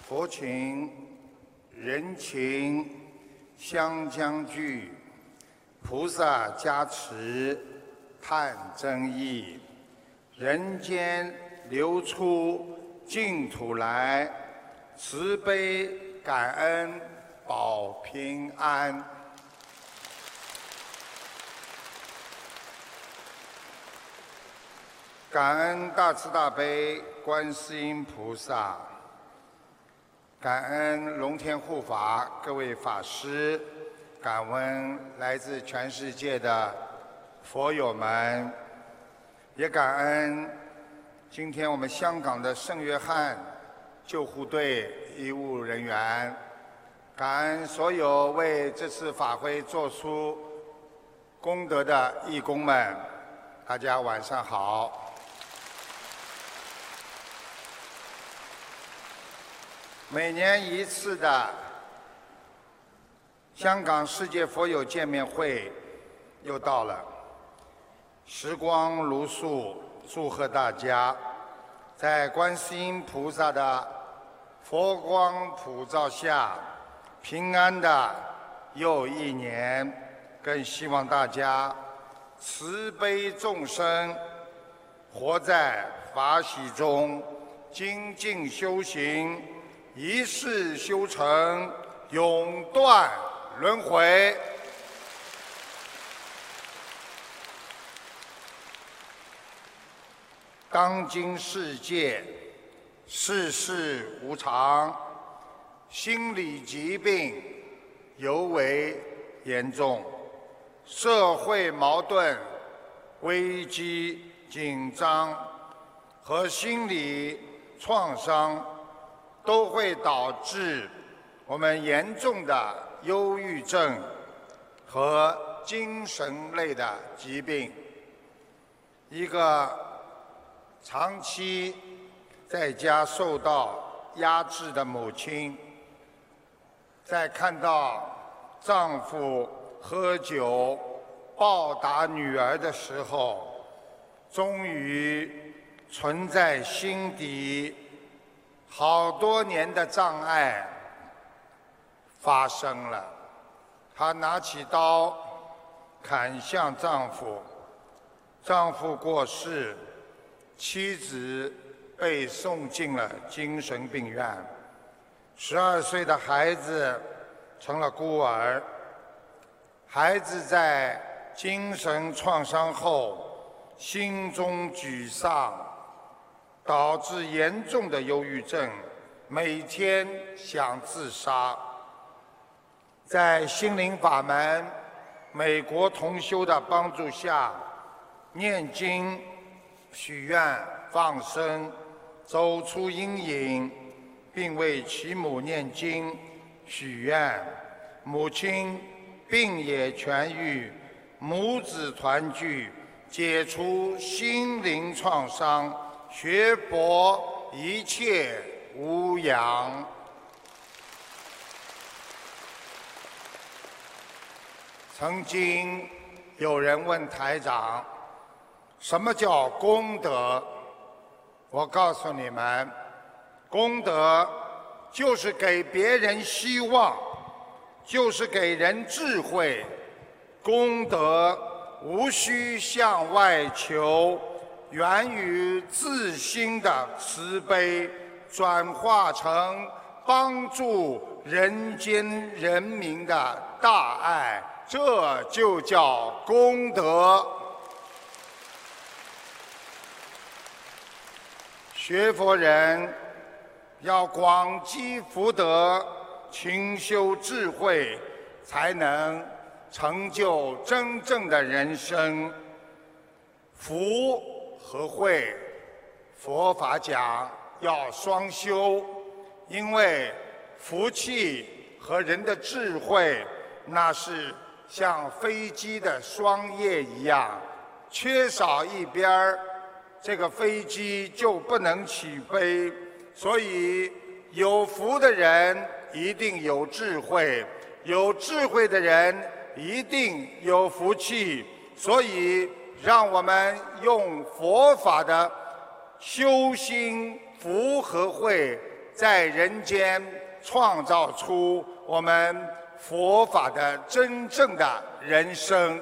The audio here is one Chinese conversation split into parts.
佛情、人情相将聚，菩萨加持探真意，人间流出净土来，慈悲感恩保平安。感恩大慈大悲观世音菩萨，感恩龙天护法各位法师，感恩来自全世界的佛友们，也感恩今天我们香港的圣约翰救护队医务人员，感恩所有为这次法会做出功德的义工们，大家晚上好。每年一次的香港世界佛友见面会又到了，时光如素，祝贺大家在观世音菩萨的佛光普照下平安的又一年，更希望大家慈悲众生，活在法喜中，精进修行，一世修成，永断轮回。当今世界世事无常，心理疾病尤为严重，社会矛盾、危机紧张和心理创伤都会导致我们严重的忧郁症和精神类的疾病。一个长期在家受到压制的母亲，在看到丈夫喝酒暴打女儿的时候，终于存在心底好多年的障碍发生了。她拿起刀砍向丈夫，丈夫过世，妻子被送进了精神病院，12岁的孩子成了孤儿。孩子在精神创伤后，心中沮丧，导致严重的忧郁症，每天想自杀。在心灵法门美国同修的帮助下，念经、许愿、放生，走出阴影，并为其母念经、许愿，母亲病也痊愈，母子团聚，解除心灵创伤，学佛一切无恙。曾经有人问台长，什么叫功德？我告诉你们，功德就是给别人希望，就是给人智慧。功德无需向外求，源于自心的慈悲，转化成帮助人间人民的大爱，这就叫功德。学佛人要广积福德，勤修智慧，才能成就真正的人生。福和慧，佛法讲要双修，因为福气和人的智慧，那是像飞机的双叶一样，缺少一边儿，这个飞机就不能起飞。所以有福的人一定有智慧，有智慧的人一定有福气。所以让我们用佛法的修心福和慧， 在人间创造出我们佛法的真正的人生。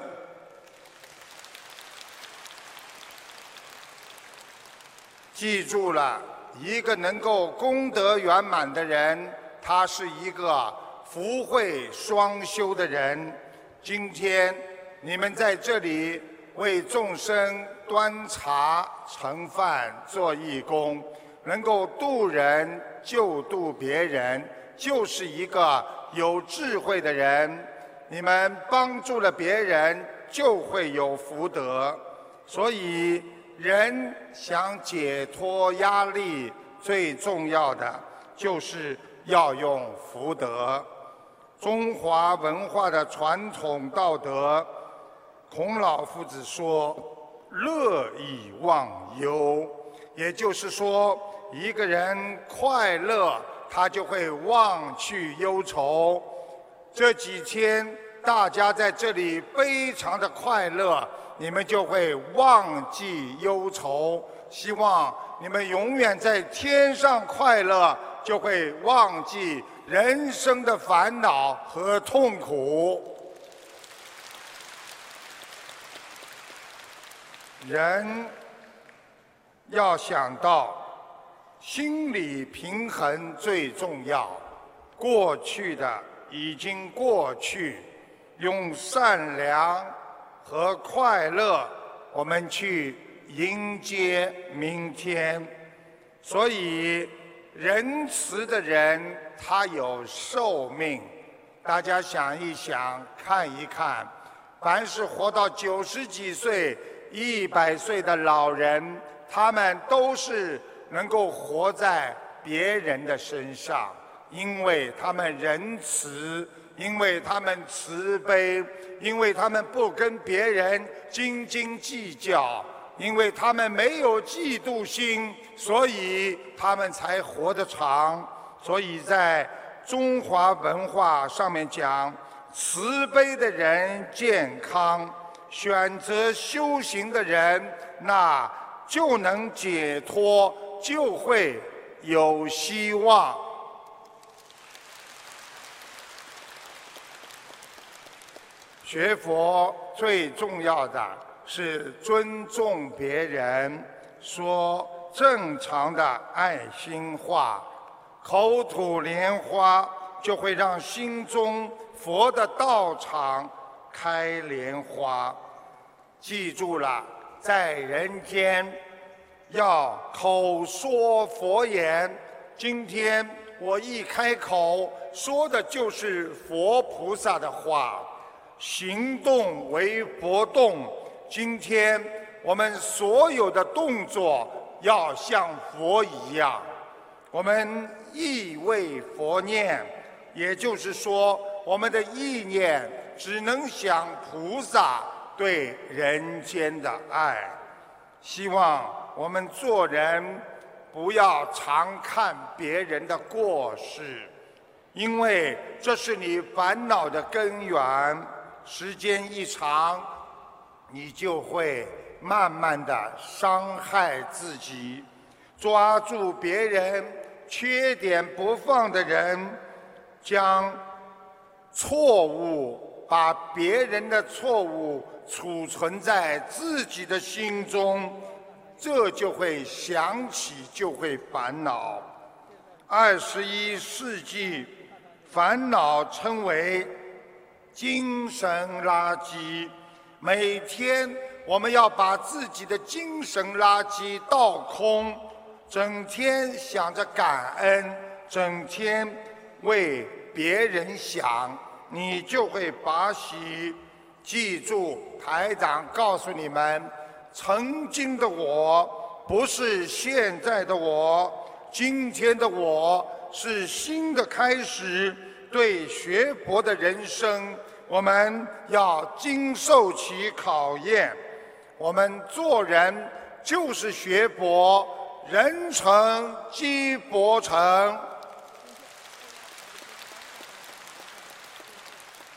记住了，一个能够功德圆满的人，他是一个福慧双修的人。今天你们在这里为众生端茶盛饭做义工，能够度人救度别人，就是一个有智慧的人。你们帮助了别人，就会有福德。所以人想解脱压力，最重要的就是要用福德。中华文化的传统道德，孔老夫子说：“乐以忘忧”，也就是说，一个人快乐，他就会忘去忧愁。这几天大家在这里非常的快乐，你们就会忘记忧愁。希望你们永远在天上快乐，就会忘记人生的烦恼和痛苦。人要想到心理平衡最重要，过去的已经过去，用善良和快乐，我们去迎接明天。所以仁慈的人他有寿命。大家想一想，看一看，凡是活到90几岁、100岁的老人，他们都是能够活在别人的身上，因为他们仁慈，因为他们慈悲，因为他们不跟别人斤斤计较，因为他们没有嫉妒心，所以他们才活得长。所以在中华文化上面讲，慈悲的人健康，选择修行的人，那就能解脱，就会有希望。学佛最重要的是尊重别人，说正常的爱心话，口吐莲花，就会让心中佛的道场开莲花。记住了，在人间要口说佛言。今天我一开口说的就是佛菩萨的话，行动为佛动。今天我们所有的动作要像佛一样，我们意为佛念，也就是说，我们的意念只能想菩萨对人间的爱。希望我们做人不要常看别人的过失，因为这是你烦恼的根源。时间一长，你就会慢慢的伤害自己。抓住别人缺点不放的人，将错误，把别人的错误储存在自己的心中，这就会想起，就会烦恼。21世纪，烦恼称为精神垃圾。每天我们要把自己的精神垃圾倒空，整天想着感恩，整天为别人想，你就会拔喜。记住，台长告诉你们，曾经的我不是现在的我，今天的我是新的开始。对学佛的人生，我们要经受其考验。我们做人就是学佛，人成即佛成。